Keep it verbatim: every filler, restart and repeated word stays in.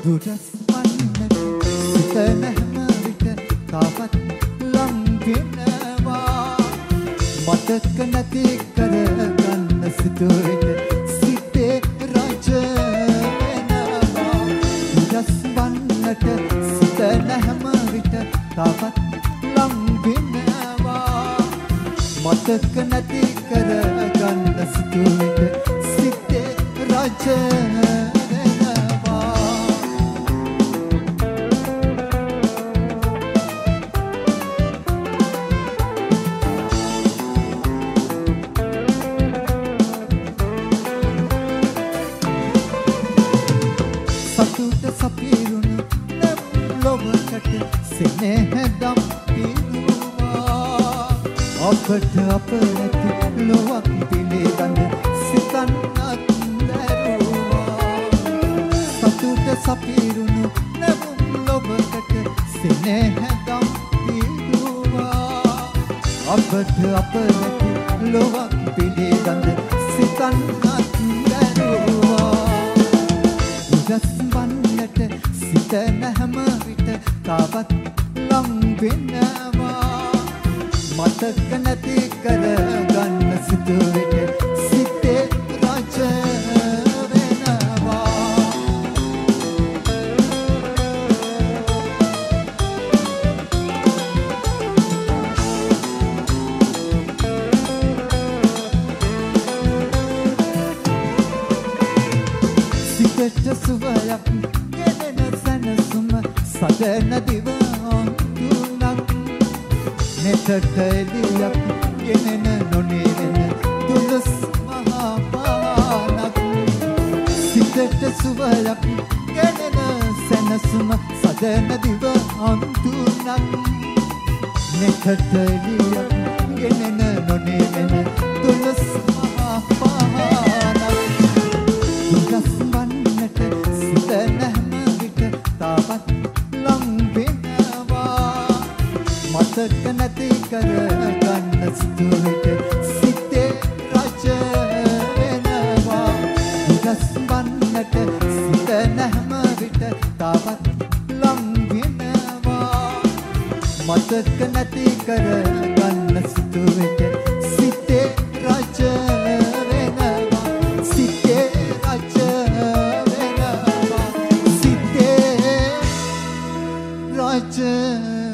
දුරස් වන්නට සිතන හැම විට තාවත් ලං වෙනවා මතක නැති කරගන්න සිතුවිට සිතේ රජ වෙනවා දුරස් වන්නට සිතන හැම විට තාවත් ලං වෙනවා මතක නැති කරගන්න සිතුවිට සිතේ රජ සපිරුණු ලොවකට සෙනෙහදම් පිරුවා අපට අප නැති ලොවක් පිළිගන්න සිතන්නත් දැරුවා සතුට සපිරුණු ලොවකට සෙනෙහදම් පිරුවා අපට අප නැති ලොවක් පිළිගන්න සිතන්නත් දැරුවා දුරස් වන්නට සිතන හැම විට තාවත් ලං වෙනවා මතක නැති කරගන්න සිතුවිට සිතේ රජ වෙනවා සිතට සුවයක් ගෙනෙන සැනසුම සදන දිව අඳුනක් නෙතට එළියක් ගෙනෙන නොනිවෙන දුලස් මහා පානක් සිතට සුවයක් ගෙනෙන සැනසුම සදන දිව අඳුනක් නෙතට එළියක් ගෙනෙන නොනිවෙන දුලස් මහා පානක් දුකස් වන්නට සිතන හැම විට තාවත් ලං වෙනවා මතක නැති කරගන්න සිතුවිට සිතේ රජ වෙනවා දුකස් වන්නට සිතන හැම විට තාවත් ලං වෙනවා මතක නැති කරගන්න සිතුවිට සිතේ රජ වෙනවා සිතේ රජ වෙනවා සිතේ රජ